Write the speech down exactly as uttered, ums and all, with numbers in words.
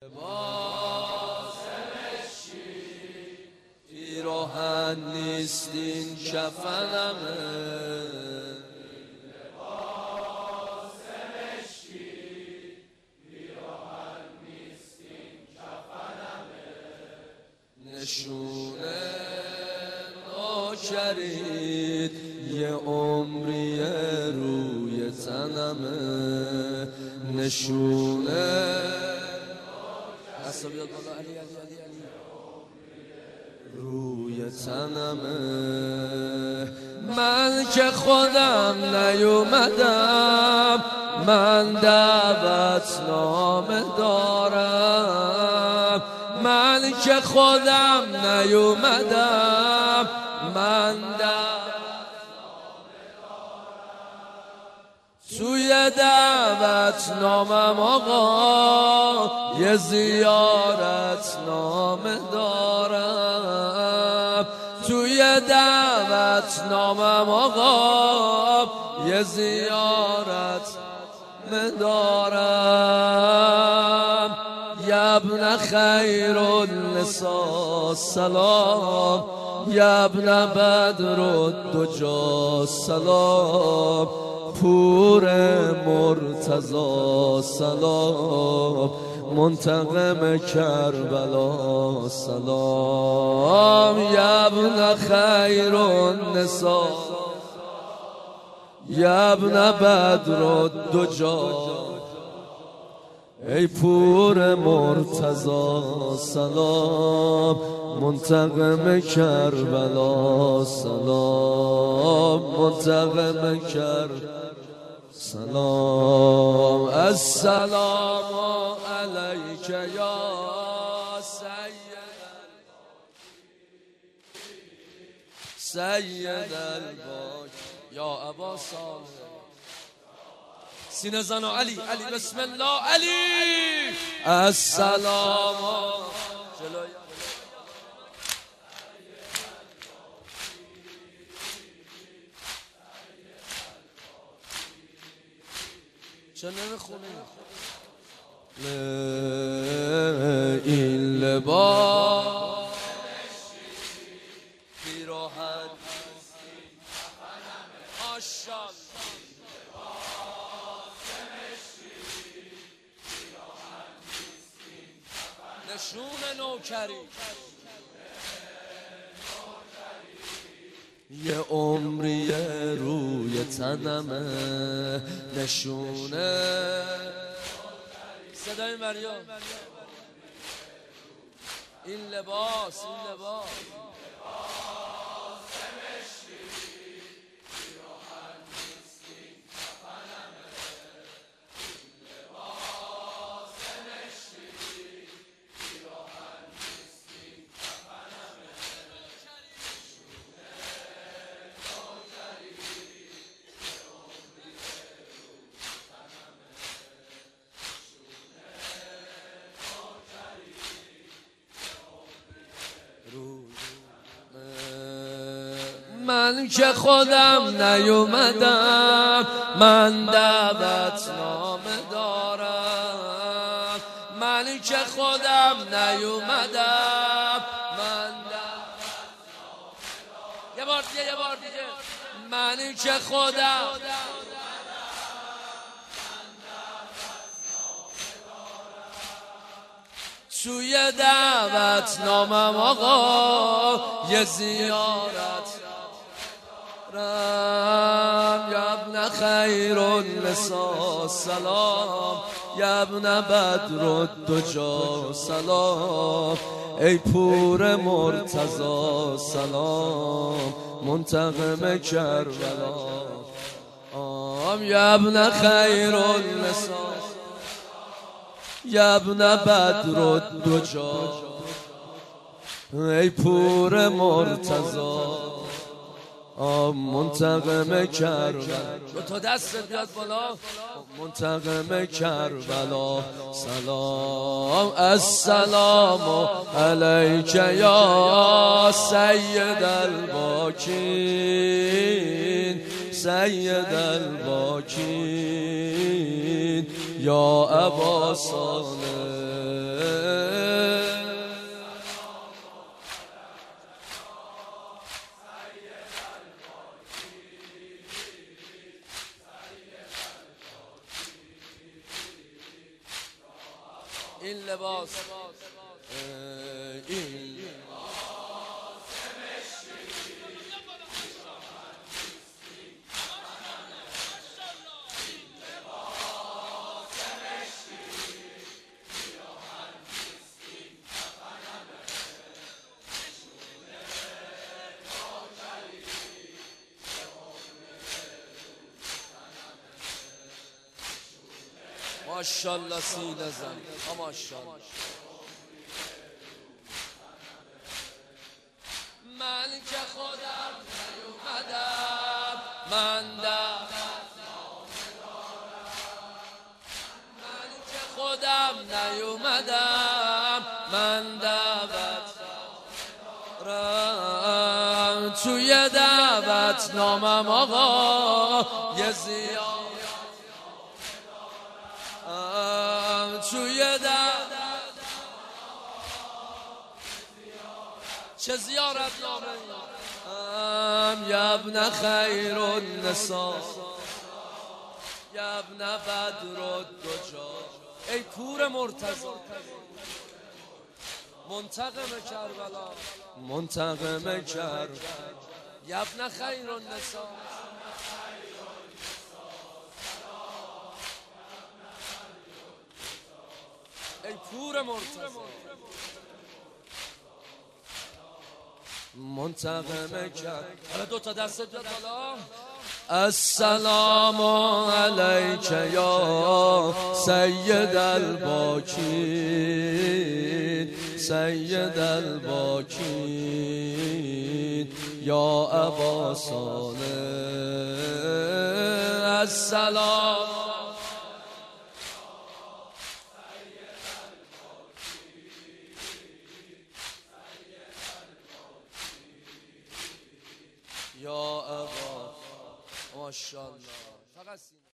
پیراهن نیست این کفنمه، لباس مشکی پیراهن نیست این کفنمه، نشونه ناکرید یه عمری روی تنمه، نشونه اصلا بیاد بالا علی علی علی علی روی تنمه. من که خودم نیومدم، من دعوت نامه دارم، من که خودم نیومدم، من دعوت نامه دارم. توی دعوت نامم آقا یه زیارت نامه دارم، توی دعوت نامم آقا یه زیارت دارم. یبن خیر النساء سلام، یبن بدر الدجا سلام، پور مرتضی سلام، منتقم کربلا سلام. یبن خیر النساء، یبن بدر الدجا، ای پور مرتضی سلام، منتقم کربلا سلام، منتقم کربلا سلام. السلام علیک یا سید سید الباکی یا ابا صالح. سینه زن علی علی بسم الله علی. السلام چه نمیخونه این لباس پیراهن ماشاءالله، نشون نوکری یه عمری روی تنمه، نشونه صدای مریم این لباس این لباس من که خودم نیومدم، من دعوت نامه دارم، من که خودم نیومدم، من دعوت نامه دارم. یه بار دیگه یه بار دیگه من که خودم توی دعوت نامم آقا یه زیارت دارم. یبن خیر النساء سلام، یبن بدر الدجا سلام، ای پور مرتضی سلام، منتقم کربلا آم. یبن خیر النساء، یبن بدر الدجا، ای پور مرتضی منتقم کربلا. دو تا دست بیاد بالا. منتقم کربلا سلام. السلام علیک یا سید الباکین، سید الباکین یا ابا صالح. این لباس این ماشاءالله سینه زن ماشاءالله. من که خودم نیومدم من دعوت نامه دارم. من که خودم نیومدم من دعوت دارم. توی دعوت نامم آقا یه زیاد توی دعوت چه زیارت نامه یا ابن خیر النساء یا ابن بدر الدجا. ای پور مرتضی منتقم کربلا منتقم کربلا یا ابن خیر النساء. ای پور مرتضی منتقم کرد. حالا دو تا دست بیاد بالا. السلام علیک یا سید الباکین سید الباکین یا ابا صالح. السلام یا ابا ماشاءالله.